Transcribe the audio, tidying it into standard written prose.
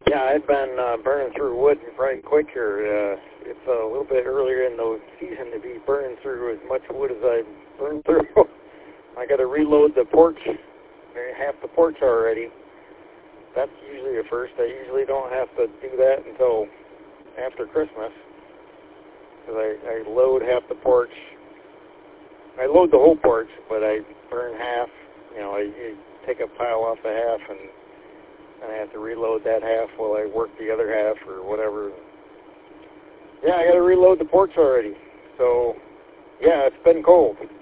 Yeah, I've been burning through wood right quick here. It's a little bit earlier in the season to be burning through as much wood as I burned through. I got to reload the porch, half the porch already. That's usually a first. I usually don't have to do that until after Christmas, because I load half the porch. I load the whole porch, but I burn half. You know, I take a pile off the half, and I have to reload that half while I work the other half or whatever. Yeah, I got to reload the porch already. So, yeah, it's been cold.